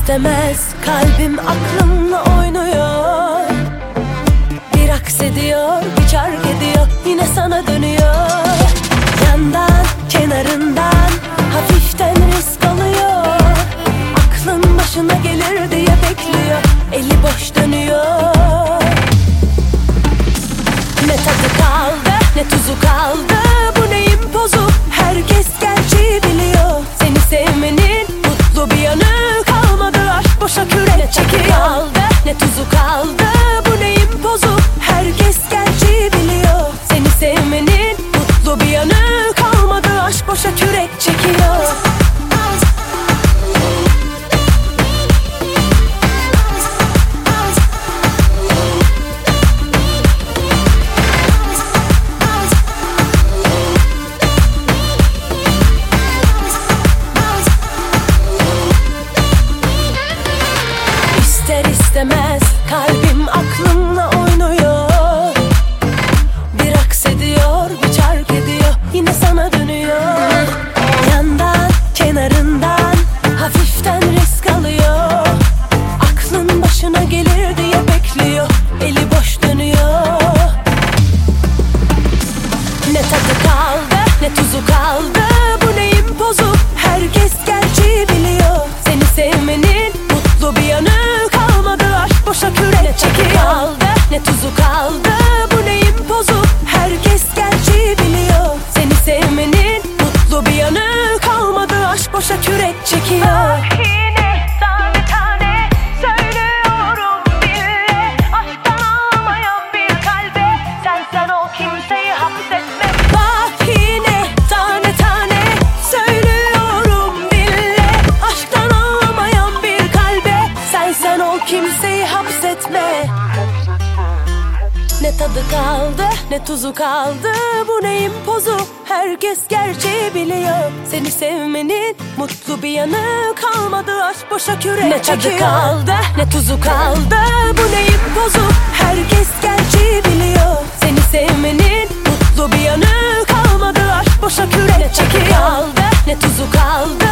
istemez kalbim aklımla oynuyor. Bir aks ediyor, bir çark ediyor, yine sana dönüyor. Yandan, kenarından hafiften risk alıyor. Aklın başına gelir diye bekliyor, eli boş dönüyor. Ne tadı kaldı, ne tuzu kaldı, bu neyin pozu? Herkes gerçeği biliyor. Seni sevmenin mutlu bir yanı kalmadı, aşk boşa kürek çekiyor. Kaldı, ne tuzu kaldı, bu neyin pozu? Herkes gerçeği biliyor. Seni sevmenin mutlu bir yanı kalmadı, aşk boşa kürek çekiyor. İstemez kalbim aklımla oynuyor. Bir aks ediyor, bir çark ediyor, yine sana dönüyor. Yandan, kenarından hafiften risk alıyor. Aklın başına gelir diye bekliyor, eli boş dönüyor. Ne tadı kaldı, ne tuzu kaldı, bu neyin pozu? Herkes gerçeği biliyor. Seni sevmenin mutlu bir yanı kalmadı, aşk boşa kürek çekiyor. Kaldı, ne tuzu kaldı, bu neyin pozu? Herkes gerçeği biliyor. Seni sevmenin mutlu bir yanı kalmadı, aşk boşa kürek çekiyor. Yine tane tane söylüyorum bile, aşktan almayan bir kalbe sen ol, kimseyi hapsetme. Bak yine tane tane söylüyorum dille, aşktan anlamayan bir kalbe sen ol, kimseyi hapsetme. Ne tadı kaldı, ne tuzu kaldı, bu neyin pozu? Herkes gerçeği biliyor. Seni sevmenin mutlu bir yanı kalmadı, aşk boşa kürek çekiyor. Ne tadı kaldı, ne tuzu kaldı, bu neyin pozu? Herkes gerçeği biliyor. Seni sevmenin mutlu bir yanı kalmadı, aşk boşa kürek çekiyor. Kaldı, ne tuzu kaldı,